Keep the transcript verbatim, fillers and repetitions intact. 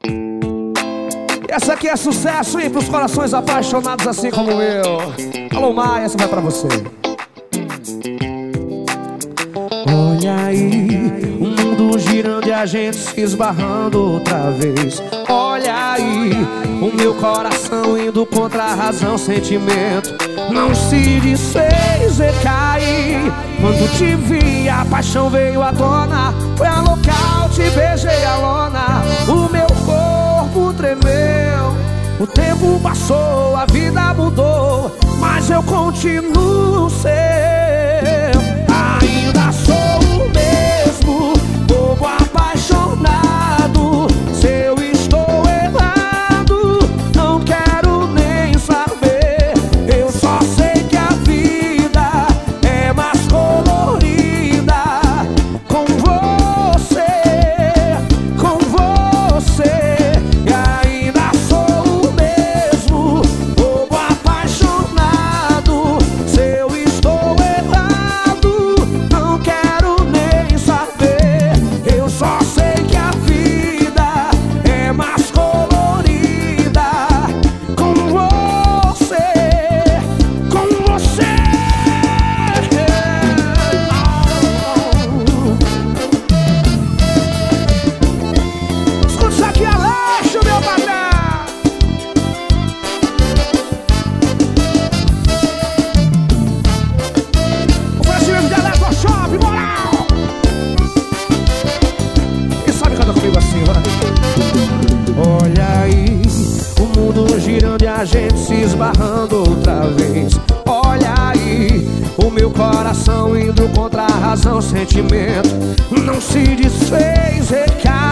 E essa aqui é sucesso, hein, pros corações apaixonados assim como eu. Alô, Maia, essa vai pra você. Olha aí, o mundo girando e a gente se esbarrando outra vez. Olha aí, o meu coração indo contra a razão, sentimento não se desfez e caí. Quando te vi, a paixão veio à tona. Foi a local, te beijei a lona. O meu corpo tremeu. O tempo passou, a vida mudou, mas eu continuo seu. Ainda sou o mesmo, bobo apaixonado. Se eu estou errado, não quero nem saber. Eu só sei que a vida é mais colorida com você, com você. E ainda sou o mesmo, bobo apaixonado. Se eu estou errado, não quero nem saber. Eu só sei que a vida é mais colorida com você, com você. Escuta isso aqui, Aleixo, meu patrão. Oferecimento de Alex Workshop, moral. E sabe cantar comigo assim, vai? Olha aí, o mundo girando e a gente se esbarrando outra vez. Olha aí, o meu coração indo contra a razão, sentimento não se desfez, recai.